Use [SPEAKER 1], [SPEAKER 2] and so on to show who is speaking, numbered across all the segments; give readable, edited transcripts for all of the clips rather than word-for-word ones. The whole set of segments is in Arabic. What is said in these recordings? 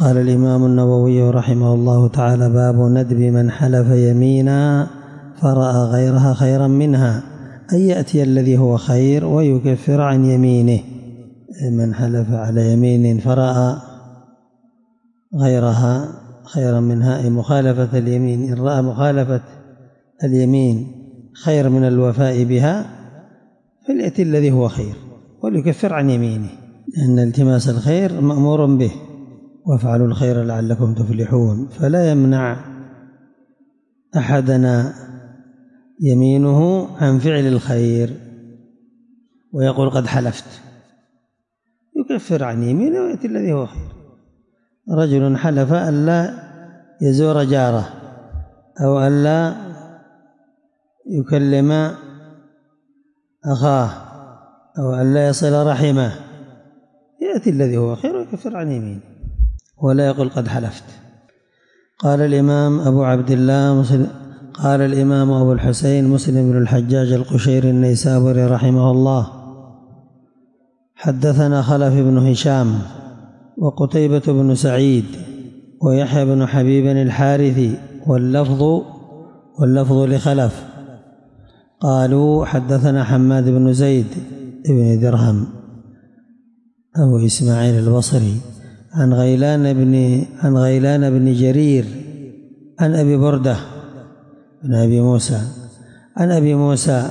[SPEAKER 1] قال الإمام النووي رحمه الله تعالى: باب ندب من حلف يمينا فرأى غيرها خيرا منها، أن يأتي الذي هو خير ويكفر عن يمينه. من حلف على يمين فرأى غيرها خيرا منها، أي مخالفة اليمين، إن رأى مخالفة اليمين خير من الوفاء بها فليأتي الذي هو خير وليكفر عن يمينه، لأن التماس الخير مأمور به، وافعلوا الخير لعلكم تفلحون. فلا يمنع أحدنا يمينه عن فعل الخير ويقول قد حلفت، يكفر عن يمينه ويأتي الذي هو خير. رجل حلف ألا يزور جاره أو ألا يكلم أخاه أو ألا يصل رحمه، يأتي الذي هو خير ويكفر عن يمينه ولا يقول قد حلفت. قال الإمام أبو عبد الله قال الإمام أبو الحسين مسلم بن الحجاج القشيري النيسابوري رحمه الله: حدثنا خلف بن هشام وقتيبة بن سعيد ويحيى بن حبيب الحارثي واللفظ لخلف قالوا: حدثنا حماد بن زيد بن درهم أبو إسماعيل البصري عن غيلان بن جرير عن أبي بردة بن أبي موسى عن أبي موسى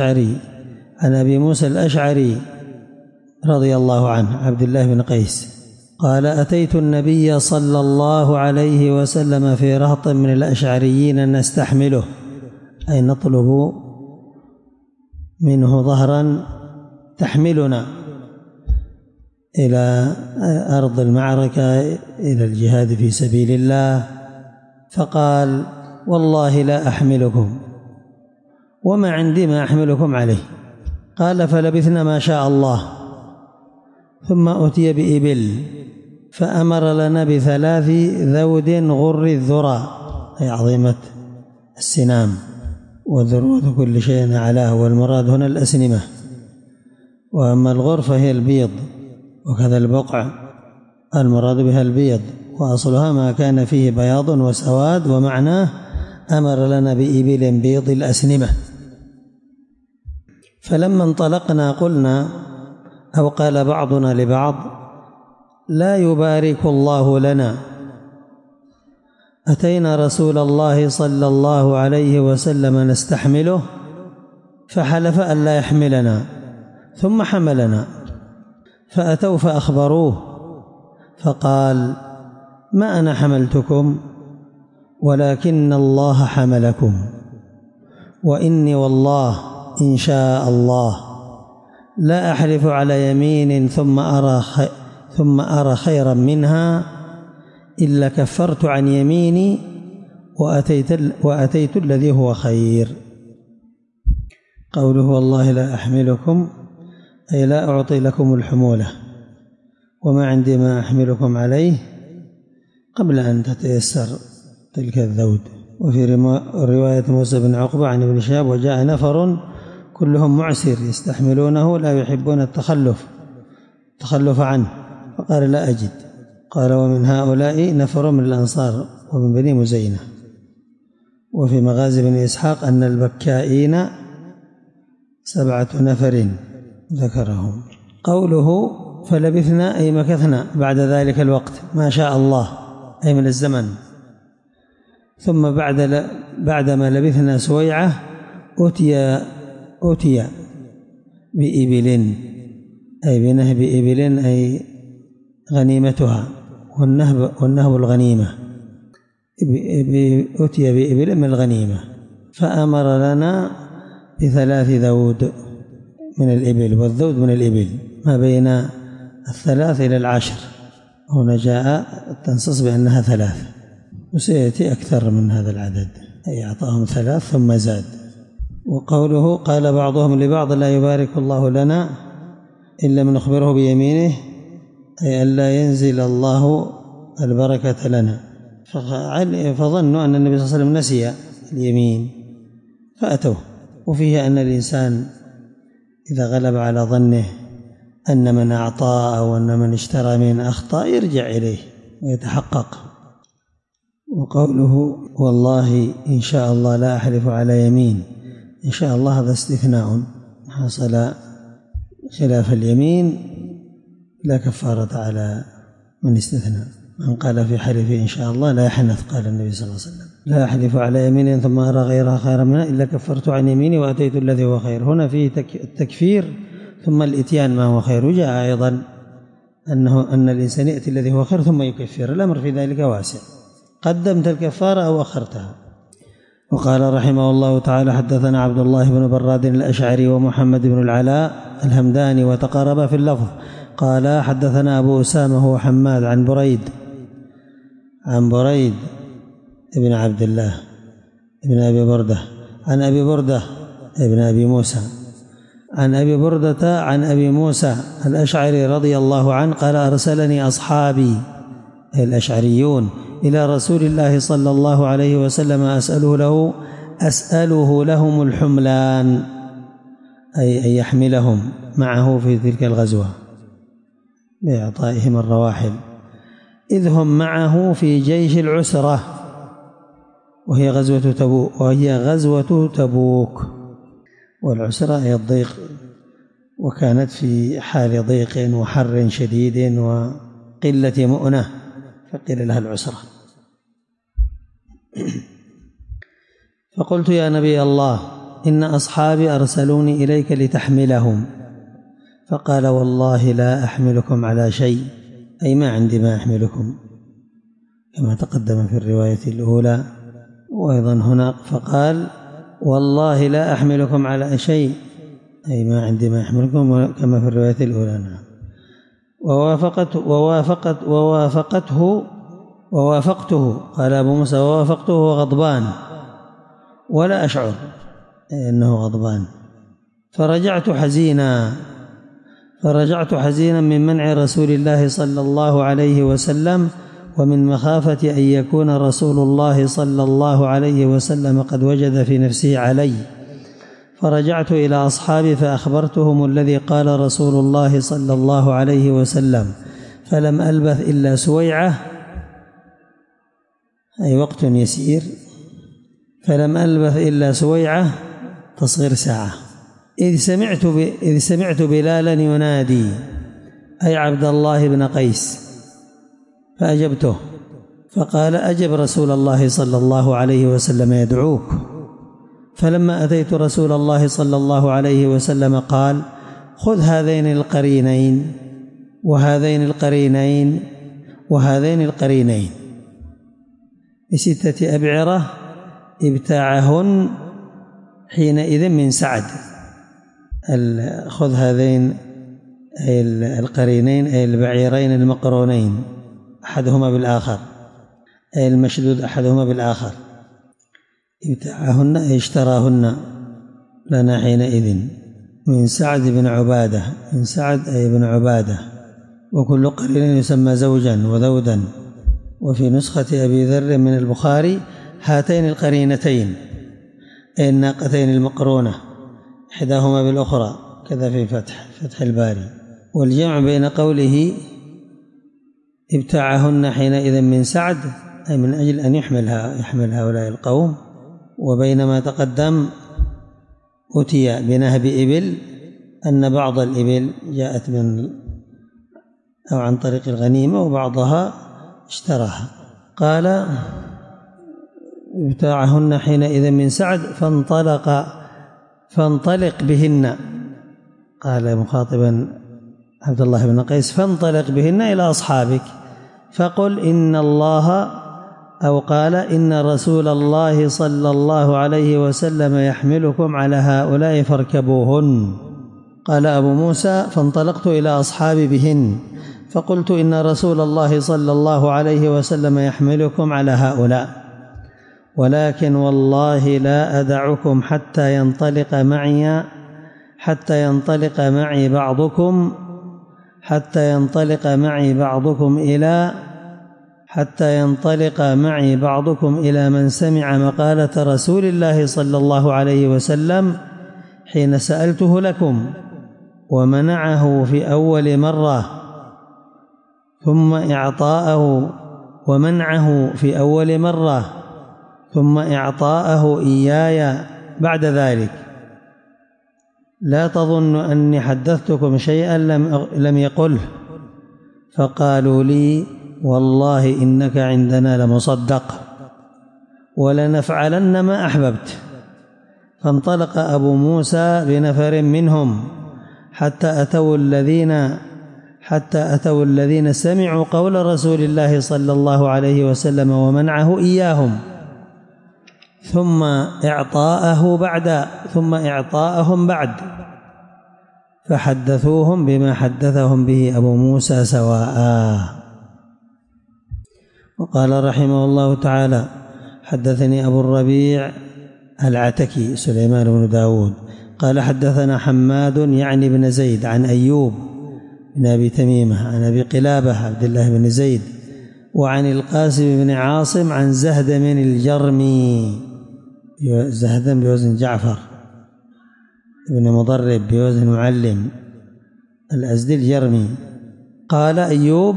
[SPEAKER 1] الأشعري رضي الله عنه عبد الله بن قيس قال: أتيت النبي صلى الله عليه وسلم في رهط من الأشعريين نستحمله، أي نطلب منه ظهرا تحملنا إلى أرض المعركة إلى الجهاد في سبيل الله، فقال: والله لا أحملكم وما عندي ما أحملكم عليه. قال: فلبثنا ما شاء الله، ثم أتي بإبل فأمر لنا ب3 ذود غر الذرى، أي عظيمة السنام، وذروة كل شيء أعلاه، والمراد هنا الأسنمة، وأما الغر فهي البيض، وكذا البقع المراد بها البيض، وأصلها ما كان فيه بياض وسواد، ومعناه أمر لنا بإبل بيض الأسنمة. فلما انطلقنا قلنا، أو قال بعضنا لبعض: لا يبارك الله لنا. أتينا رسول الله صلى الله عليه وسلم نستحمله فحلف أن لا يحملنا ثم حملنا، فأتوا فأخبروه فقال: ما أنا حملتكم ولكن الله حملكم، وإني والله إن شاء الله لا أحلف على يمين ثم أرى خيرا منها إلا كفرت عن يميني وأتيت الذي هو خير. قوله والله لا أحملكم، أي لا أعطي لكم الحمولة، وما عندي ما أحملكم عليه قبل أن تتيسر تلك الذود. وفي رواية موسى بن عقبة عن ابن شهاب: وجاء نفر كلهم معسر يستحملونه لا يحبون التخلف عنه، فقال: لا أجد. قال: ومن هؤلاء نفر من الأنصار ومن بني مزينة. وفي مغازي بن إسحاق أن البكائين 7 نفر ذكرهم. قوله فلبثنا، أي مكثنا بعد ذلك الوقت ما شاء الله، أي من الزمن. ثم بعدما لبثنا سويعة أتي بإبل، أي بنهب إبل، أي غنيمتها، والنهب الغنيمة، أتي بإبل من الغنيمة، فأمر لنا ب3 ذود من الإبل، والذود من الإبل ما بين 3 إلى 10. هنا جاء التنصيص بأنها 3، وسيأتي أكثر من هذا العدد، أي أعطاهم 3 ثم زاد. وقوله قال بعضهم لبعض: لا يبارك الله لنا إلا من نخبره بيمينه، أي ألا ينزل الله البركة لنا. فظنوا أن النبي صلى الله عليه وسلم نسي اليمين فأتوه. وفيه أن الإنسان إذا غلب على ظنه أن من أعطى أو أن من اشترى من أخطأ يرجع إليه ويتحقق. وقوله والله إن شاء الله لا أحلف على يمين، إن شاء الله هذا استثناء حصل خلاف اليمين لا كفارة على من استثنى. من قال في حلفه إن شاء الله لا يحنث، قال النبي صلى الله عليه وسلم لا أحلف على يمين ثم أرى غيرها خيرا منها إلا كفرت عن يميني وأتيت الذي هو خير. هنا فيه التكفير ثم الإتيان ما هو خير. وجاء أيضا أن الإنسان يأتي الذي هو خير ثم يكفر، الأمر في ذلك واسع، قدمت الكفارة أو أخرتها. وقال رحمه الله تعالى حدثنا عبد الله بن براد الأشعري ومحمد بن العلاء الهمداني وتقاربا في اللفظ. قال حدثنا أبو أسامة هو حماد عن بريد ابن عبد الله ابن أبي بردة عن أبي بردة ابن أبي موسى عن أبي بردة عن أبي موسى الأشعري رضي الله عنه قال أرسلني أصحابي الأشعريون إلى رسول الله صلى الله عليه وسلم أسأله لهم الحملان، أي أن يحملهم معه في تلك الغزوة بإعطائهم الرواحل، إذ هم معه في جيش العسرة وهي غزوة تبوك. والعسرة هي الضيق، وكانت في حال ضيق وحر شديد وقلة مؤنة فقيل لها العسرة. فقلت يا نبي الله إن أصحابي أرسلوني إليك لتحملهم، فقال والله لا أحملكم على شيء، أي ما عندي ما أحملكم، كما تقدم في الرواية الأولى وأيضا هنا. فقال والله لا أحملكم على شيء، أي ما عندي ما أحملكم، كما في الرواية الأولى. نعم. ووافقته قال أبو موسى ووافقته غضبان ولا أشعر أنه غضبان. فرجعت حزينا من منع رسول الله صلى الله عليه وسلم ومن مخافة أن يكون رسول الله صلى الله عليه وسلم قد وجد في نفسه علي. فرجعت إلى أصحابي فأخبرتهم الذي قال رسول الله صلى الله عليه وسلم، فلم ألبث إلا سويعة، أي وقت يسير، فلم ألبث إلا سويعة تصغير ساعة، إذ سمعت بلالا ينادي أي عبد الله بن قيس، فأجبته، فقال أجب رسول الله صلى الله عليه وسلم يدعوك. فلما أتيت رسول الله صلى الله عليه وسلم قال خذ هذين القرينين وهذين القرينين وهذين القرينين ب6 أبعرة ابتاعهن حينئذ من سعد. خذ هذين أي القرينين أي البعيرين المقرونين أحدهما بالآخر، أي المشدود أحدهما بالآخر، ابتاعهن أي اشتراهن لنا حينئذ من سعد بن عبادة، من سعد أي بن عبادة. وكل قرين يسمى زوجا وذودا. وفي نسخة أبي ذر من البخاري هاتين القرينتين أي الناقتين المقرونة إحداهما بالأخرى، كذا في فتح الباري. والجمع بين قوله ابتاعهن حينئذ من سعد أي من أجل أن يحمل هؤلاء القوم، وبينما تقدم أتي بنهب إبل أن بعض الإبل جاءت من أو عن طريق الغنيمة وبعضها اشتراها. قال ابتاعهن حينئذ من سعد فانطلق بهن، قال مخاطبا عبد الله بن قيس فانطلق بهن إلى أصحابك فقل إن الله أو قال إن رسول الله صلى الله عليه وسلم يحملكم على هؤلاء فاركبوهن. قال أبو موسى فانطلقت إلى أصحابي بهن فقلت إن رسول الله صلى الله عليه وسلم يحملكم على هؤلاء، ولكن والله لا أدعكم حتى ينطلق معي بعضكم إلى من سمع مقالة رسول الله صلى الله عليه وسلم حين سألته لكم ومنعه في أول مرة، ثم إعطاءه ومنعه في أول مرة ثم إعطاءه إياي بعد ذلك. لا تظن أني حدثتكم شيئا لم يقله. فقالوا لي والله إنك عندنا لمصدق ولنفعلن ما أحببت. فانطلق أبو موسى بنفر منهم حتى أتوا الذين سمعوا قول رسول الله صلى الله عليه وسلم ومنعه إياهم ثم إعطاءهم بعد، فحدثوهم بما حدثهم به أبو موسى سواء. وقال رحمه الله تعالى: حدثني أبو الربيع العتكي سليمان بن داود قال حدثنا حماد يعني بن زيد عن أيوب بن أبي تميمة عن أبي قلابة عبد الله بن زيد وعن القاسم بن عاصم عن زهدم الجرمي، زهدم بوزن جعفر بن مضرب بوزن معلم الأزدي الجرمي. قال أيوب: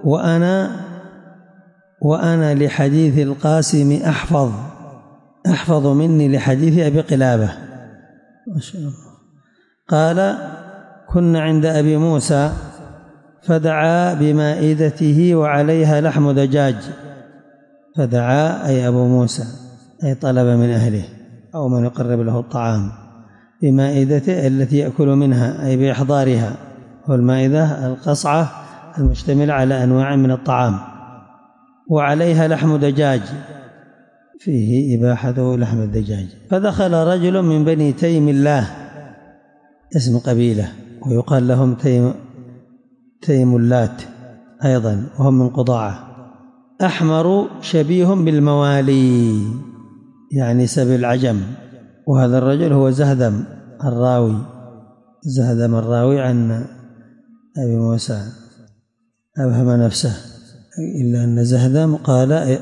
[SPEAKER 1] وأنا لحديث القاسم أحفظ مني لحديث أبي قلابة ما شاء الله. قال: كنا عند أبي موسى فدعا بمائدته وعليها لحم دجاج. فدعا أي أبو موسى أي طلب من أهله أو من يقرب له الطعام بمائدته التي يأكل منها أي بإحضارها، والمائدة القصعة المشتملة على أنواع من الطعام، وعليها لحم دجاج فيه إباحته لحم الدجاج. فدخل رجل من بني تيم الله اسم قبيلة ويقال لهم تيم اللات أيضا وهم من قضاعة، أحمر شبيه بالموالي يعني سبي العجم. وهذا الرجل هو زهدم الراوي عن أبي موسى أبهم نفسه، إلا أن زهدم قال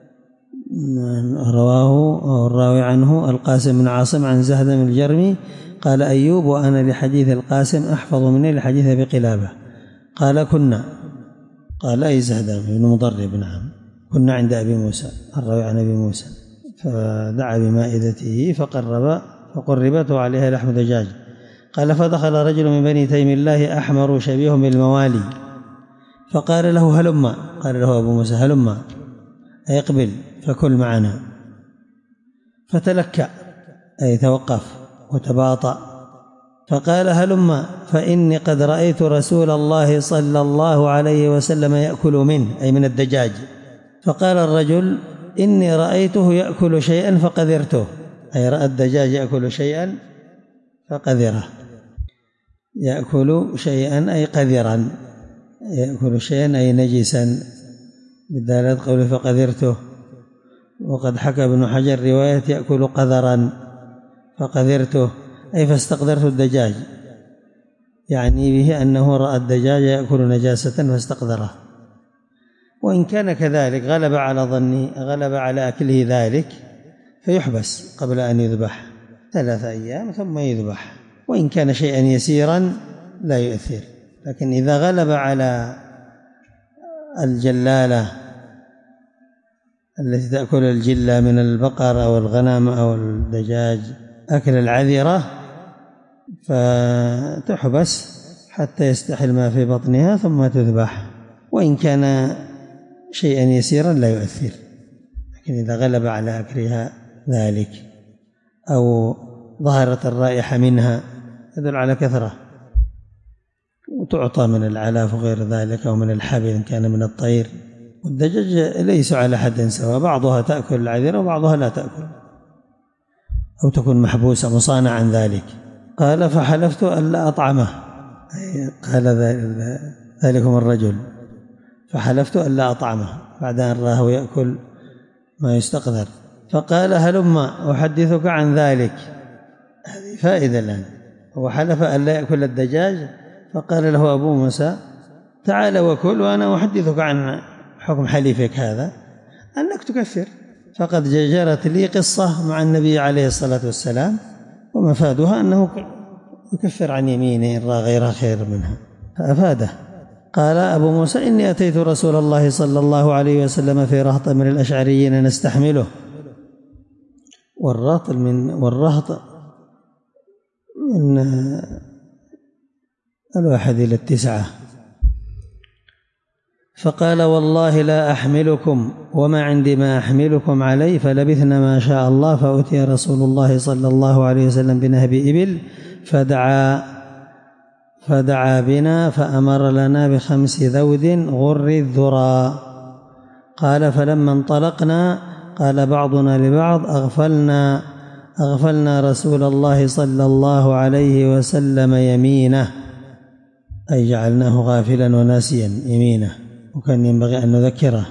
[SPEAKER 1] رواه الراوي عنه القاسم بن عاصم عن زهدم الجرمي قال أيوب: وأنا لحديث القاسم أحفظ مني لحديث أبي قلابة. قال: قال أي زهدم بن مضرب نعم، كنا عند أبي موسى الراوي عن أبي موسى، فدعا بمائدته فقربت عليها لحم دجاج. قال: فدخل رجل من بني تيم الله أحمر شبيه بالموالي فقال له: هلما. قال له أبو موسى: هلما أي اقبل فكل معنا. فتلكأ أي توقف وتباطأ، فقال: هلما فإني قد رأيت رسول الله صلى الله عليه وسلم يأكل منه أي من الدجاج. فقال الرجل: إني رأيته يأكل شيئا فقذرته، أي رأى الدجاج يأكل شيئا فقذره، يأكل شيئا أي قذرا، يأكل شيئا أي نجسا بدلالة قوله فقذرته. وقد حكى ابن حجر رواية يأكل قذرا فقذرته أي فاستقذرت الدجاج، يعني به أنه رأى الدجاج يأكل نجاسة فاستقذره. وإن كان كذلك غلب على ظني غلب على أكله ذلك فيحبس قبل أن يذبح 3 أيام ثم يذبح، وإن كان شيئا يسيرا لا يؤثر. لكن إذا غلب على الجلالة التي تأكل الجلة من البقر أو الغنم أو الدجاج أكل العذرة فتحبس حتى يستحل ما في بطنها ثم تذبح، وإن كان شيئا يسيرا لا يؤثر. لكن إذا غلب على أكلها ذلك أو ظهرت الرائحة منها يدل على كثرة، وتعطى من العلاف وغير ذلك أو من الحبل إن كان من الطير. والدجاج ليس على حد سواء، بعضها تأكل العذرة وبعضها لا تأكل أو تكون محبوسة مصانعة عن ذلك. قال: فحلفت ألا أطعمه، قال ذلكم الرجل فحلفت ألا أطعمه بعد أن راه يأكل ما يستقذر. فقال: هلما أحدثك عن ذلك. هذه فائدة الآن، هو حلف ألا يأكل الدجاج، فقال له أبو موسى: تعال وكل وأنا أحدثك عن حكم حليفك هذا أنك تكفر. فقد جرت لي قصة مع النبي عليه الصلاة والسلام ومفادها أنه يكفر عن يمينه إن رأى غيرها خير منها، فأفاده قال أبو موسى: إني أتيت رسول الله صلى الله عليه وسلم في رهط من الأشعريين نستحمله. والرهط من 1 إلى 9. فقال: والله لا أحملكم وما عندي ما أحملكم عليه. فلبثنا ما شاء الله، فأتي رسول الله صلى الله عليه وسلم بنهب إبل فدعا بنا فأمر لنا ب5 ذود غر الذرى. قال: فلما انطلقنا قال بعضنا لبعض: أغفلنا رسول الله صلى الله عليه وسلم يمينه، أي جعلناه غافلا وناسيا يمينه، وكان ينبغي أن نذكره.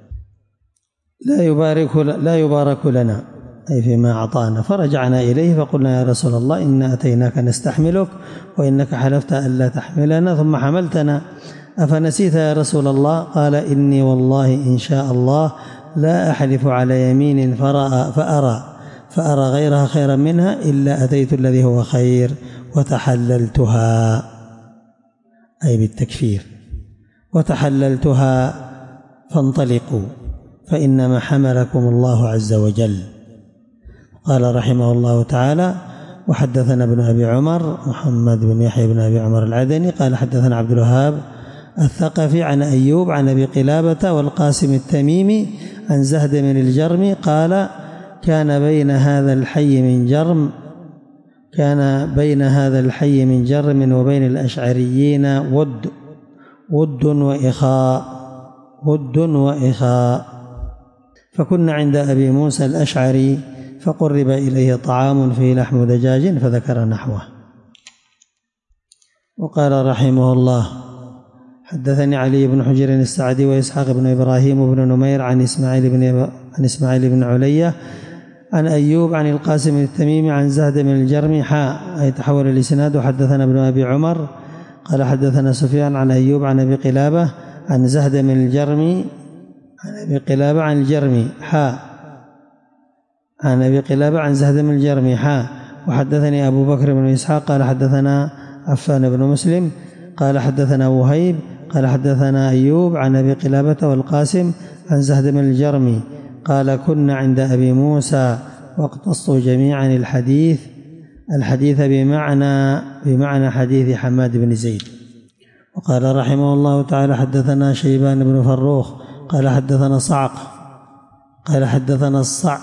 [SPEAKER 1] لا يبارك لنا، أي فيما أعطانا. فرجعنا إليه فقلنا: يا رسول الله، إنا أتيناك نستحملك وإنك حلفت ألا تحملنا ثم حملتنا، أفنسيت يا رسول الله؟ قال: إني والله إن شاء الله لا أحلف على يمين فأرى غيرها خيرا منها إلا أتيت الذي هو خير وتحللتها، أي بالتكفير، وتحللتها فانطلقوا فإنما حملكم الله عز وجل. قال رحمه الله تعالى: وحدثنا ابن أبي عمر محمد بن يحيى بن أبي عمر العدني قال حدثنا عبد الوهاب الثقفي عن أيوب عن أبي قلابة والقاسم التميمي عن زهد بن الجرمي قال: كان بين هذا الحي من جرم وبين الأشعريين ود وإخاء، فكنا عند أبي موسى الأشعري فقرب إليه طعام فيه لحم دجاج فذكر نحوه. وقال رحمه الله: حدثني علي بن حجر السعدي وإسحاق بن إبراهيم وابن نمير عن إسماعيل بن علية عن أيوب عن القاسم التميمي عن زهد بن الجرمي أي تحول الإسناد. وحدثنا ابن أبي عمر قال حدثنا سفيان عن أيوب عن أبي قلابة عن زهد بن الجرمي عن أبي قلابة عن الجرمي عن أبي قلابة عن زهد بن الجرمي وحدثني أبو بكر بن إسحاق قال حدثنا عفان بن مسلم قال حدثنا وهيب قال حدثنا أيوب عن أبي قلابة والقاسم عن زهد بن الجرمي قال: كنا عند أبي موسى واقتصوا جميعا الحديث بمعنى حديث حماد بن زيد. وقال رحمه الله تعالى: حدثنا شيبان بن فروخ قال حدثنا صعق قال حدثنا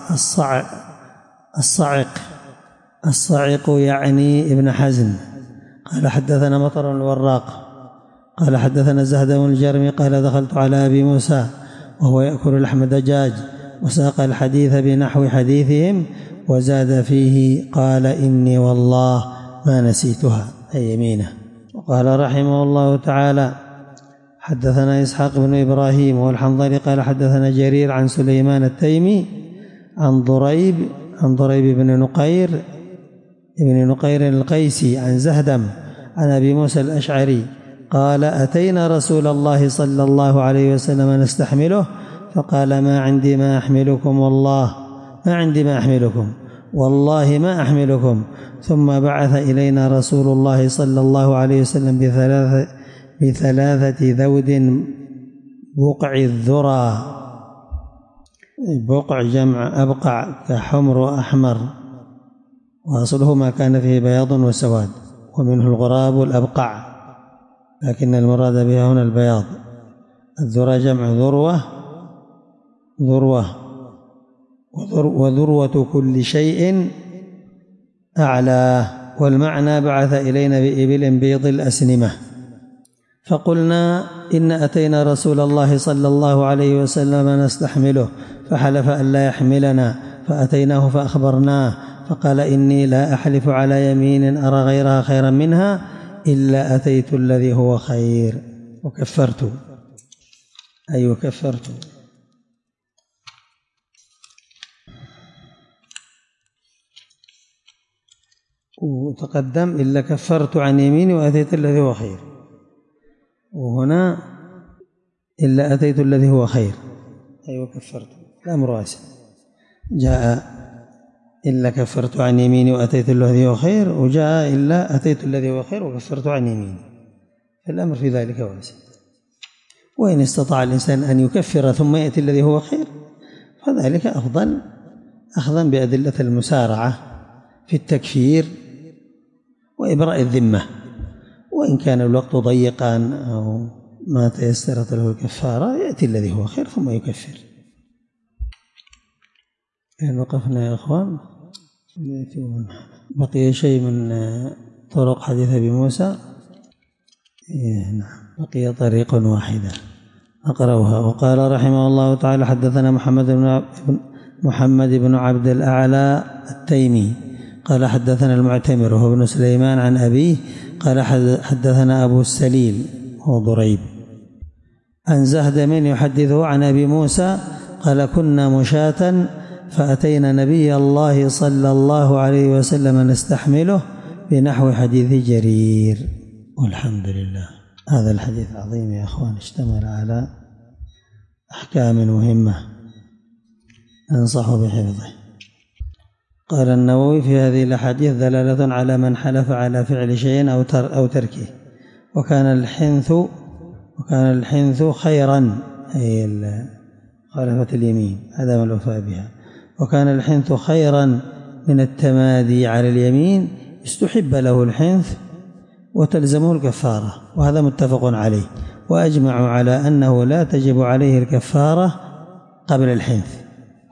[SPEAKER 1] الصعق يعني ابن حزم قال حدثنا مطر الوراق قال حدثنا زهد بن الجرمي قال: دخلت على أبي موسى وهو يأكل لحم دجاج وساق الحديث بنحو حديثهم وزاد فيه قال: إني والله ما نسيتها، أي يمينه. وقال رحمه الله تعالى: حدثنا إسحاق بن إبراهيم والحنظلي قال حدثنا جرير عن سليمان التيمي عن ضريب بن نقير القيسي عن زهدم عن أبي موسى الأشعري قال: أتينا رسول الله صلى الله عليه وسلم نستحمله فقال: ما عندي ما أحملكم والله ما أحملكم. ثم بعث إلينا رسول الله صلى الله عليه وسلم بثلاثة ذود بقع الذرى، بقع جمع أبقع كحمر وأحمر، وأصله ما كان فيه بياض وسواد، ومنه الغراب والأبقع، لكن المراد بها هنا البياض. الذرى جمع ذروة وذروة كل شيء أعلى. والمعنى: بعث إلينا بإبل بيض الأسنمة. فقلنا: إن أتينا رسول الله صلى الله عليه وسلم نستحمله فحلف أن لا يحملنا، فأتيناه فأخبرناه فقال: إني لا أحلف على يمين أرى غيرها خيرا منها إلا أتيت الذي هو خير وكفرت. وتقدم: إلا كفرت عن يميني وأتيت الذي هو خير، وهنا إلا أتيت الذي هو خير وكفرت. الأمر واسع، جاء إلا كفرت عن يميني وأتيت الذي هو خير، وجاء إلا أتيت الذي هو خير وكفرت عن يميني، الأمر في ذلك واسع. وإن استطاع الإنسان أن يكفر ثم يأتي الذي هو خير فذلك أفضل، أخذا بأدلة المسارعة في التكفير وإبراء الذمة. وإن كان الوقت ضيقا أو ما تيسرت له الكفارة يأتي الذي هو خير ثم يكفر. وقفنا يا أخوان، بقي شيء من طرق حديث أبي موسى. نعم، بقي طريق واحدة أقرأها. وقال رحمه الله تعالى: حدثنا محمد بن عبد الأعلى التيمي قال حدثنا المعتمر وهو ابن سليمان عن أبيه قال حدثنا أبو السليل هو ضريب عن زهدم يحدثه عن أبي موسى قال: كنا مشاة فأتينا نبي الله صلى الله عليه وسلم نستحمله بنحو حديث جرير. والحمد لله. هذا الحديث عظيم يا أخوان، اشتمل على أحكام مهمة أنصح بحفظه. قال النووي: في هذه الأحاديث دلالة على من حلف على فعل شيء أو تركه، وكان الحنث خيرا، أي خالفة اليمين عدم الوفاء بها، وكان الحنث خيرا من التمادي على اليمين، استحب له الحنث وتلزمه الكفارة، وهذا متفق عليه. وأجمعوا على أنه لا تجب عليه الكفارة قبل الحنث،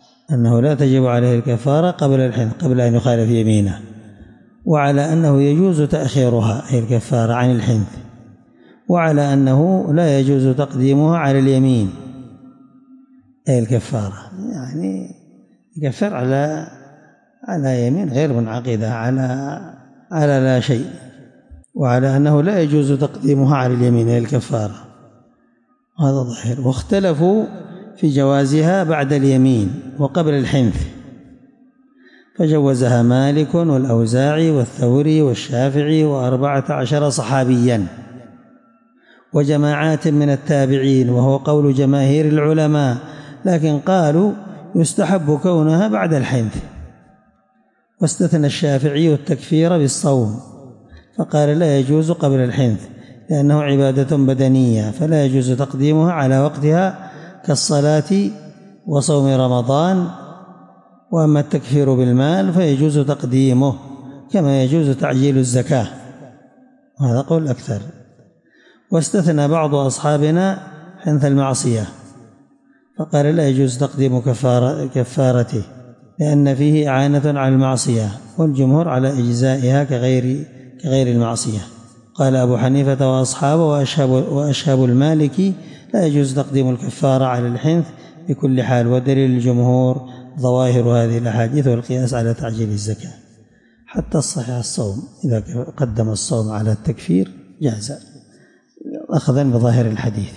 [SPEAKER 1] قبل أن يخالف يمينه، وعلى أنه يجوز تأخيرها أي الكفارة عن الحنث، وعلى أنه لا يجوز تقديمها على اليمين أي الكفارة، يعني يكفر على يمين غير منعقدة على لا شيء، وعلى أنه لا يجوز تقديمها على اليمين أي الكفارة، هذا ظاهر. واختلفوا في جوازها بعد اليمين وقبل الحنث، فجوزها مالك والأوزاعي والثوري والشافعي و14 صحابيا وجماعات من التابعين، وهو قول جماهير العلماء، لكن قالوا يستحب كونها بعد الحنث. واستثنى الشافعي التكفير بالصوم، فقال لا يجوز قبل الحنث لأنه عبادة بدنية، فلا يجوز تقديمها على وقتها كالصلاة وصوم رمضان. وأما التكفير بالمال فيجوز تقديمه كما يجوز تعجيل الزكاة، وهذا قول أكثر. واستثنى بعض أصحابنا حنث المعصية، فقال لا يجوز تقديم كفارته لأن فيه إعانة على المعصية، والجمهور على إجزائها كغير المعصية. قال أبو حنيفة وأصحابه وأشهب المالكي لا يجوز تقديم الكفارة على الحنث بكل حال، ودليل الجمهور ظواهر هذه الأحاديث والقياس على تعجيل الزكاة. حتى الصحيح الصوم إذا قدم الصوم على التكفير جاز أخذا بظاهر الحديث.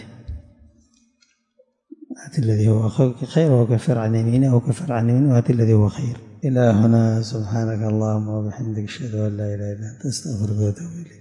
[SPEAKER 1] هات الذي هو خير وكفر عن يمينه، وكفر عن يمينه وهات الذي هو خير. إلى هنا، سبحانك اللهم وبحمدك، أشهد أن لا إله إلا أنت، أستغفرك وأتوب إليك.